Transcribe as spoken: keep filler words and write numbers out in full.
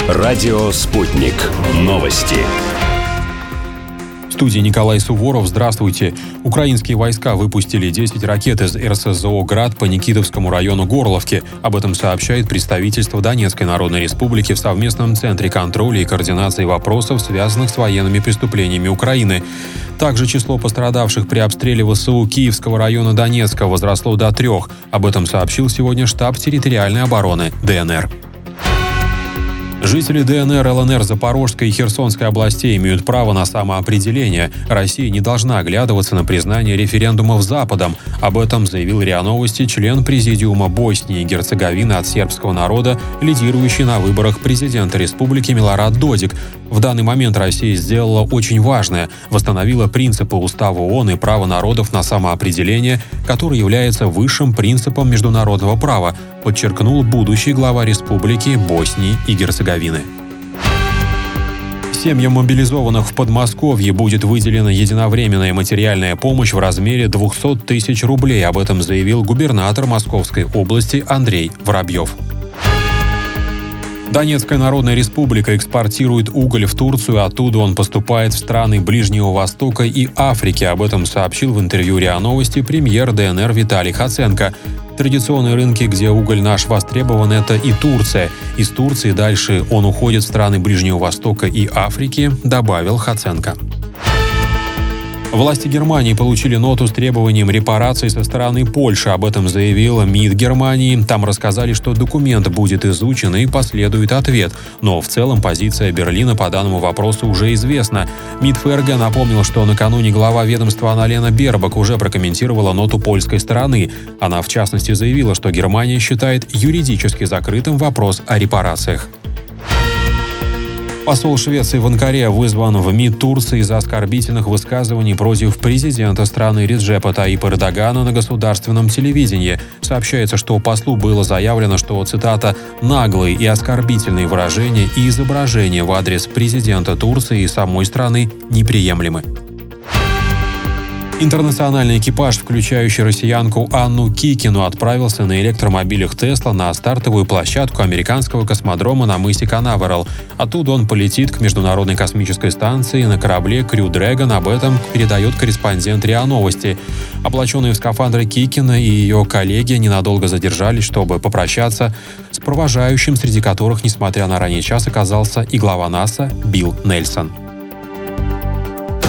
Радио «Спутник». Новости. В студии Николай Суворов. Здравствуйте. Украинские войска выпустили десять ракет из эр эс эс зэ о «Град» по Никитовскому району Горловки. Об этом сообщает представительство Донецкой Народной Республики в совместном Центре контроля и координации вопросов, связанных с военными преступлениями Украины. Также число пострадавших при обстреле вэ эс у Киевского района Донецка возросло до трех. Об этом сообщил сегодня штаб территориальной обороны дэ эн эр. Жители дэ эн эр, эл эн эр Запорожской и Херсонской областей имеют право на самоопределение. Россия не должна оглядываться на признание референдумов Западом. Об этом заявил РИА Новости член Президиума Боснии и Герцеговины от сербского народа, лидирующий на выборах президента республики Милорад Додик. В данный момент Россия сделала очень важное – восстановила принципы Устава ООН и право народов на самоопределение, который является высшим принципом международного права, подчеркнул будущий глава Республики Боснии и Герцеговины. Семьям мобилизованных в Подмосковье будет выделена единовременная материальная помощь в размере двести тысяч рублей. Об этом заявил губернатор Московской области Андрей Воробьев. Донецкая Народная Республика экспортирует уголь в Турцию, оттуда он поступает в страны Ближнего Востока и Африки. Об этом сообщил в интервью РИА Новости премьер дэ эн эр Виталий Хоценко. Традиционные рынки, где уголь наш востребован, это и Турция. Из Турции дальше он уходит в страны Ближнего Востока и Африки, добавил Хоценко. Власти Германии получили ноту с требованием репараций со стороны Польши. Об этом заявила МИД Германии. Там рассказали, что документ будет изучен и последует ответ. Но в целом позиция Берлина по данному вопросу уже известна. МИД эф эр гэ напомнил, что накануне глава ведомства Анна-Лена Бербок уже прокомментировала ноту польской стороны. Она, в частности, заявила, что Германия считает юридически закрытым вопрос о репарациях. Посол Швеции в Анкаре вызван в МИД Турции из-за оскорбительных высказываний против президента страны Реджепа Таипа Эрдогана на государственном телевидении. Сообщается, что послу было заявлено, что, цитата, «наглые и оскорбительные выражения и изображения в адрес президента Турции и самой страны неприемлемы». Интернациональный экипаж, включающий россиянку Анну Кикину, отправился на электромобилях Тесла на стартовую площадку американского космодрома на мысе Канаверал. Оттуда он полетит к Международной космической станции на корабле Crew Dragon. Об этом передает корреспондент РИА Новости. Облаченные в скафандры Кикина и ее коллеги ненадолго задержались, чтобы попрощаться с провожающим, среди которых, несмотря на ранний час, оказался и глава НАСА Билл Нельсон.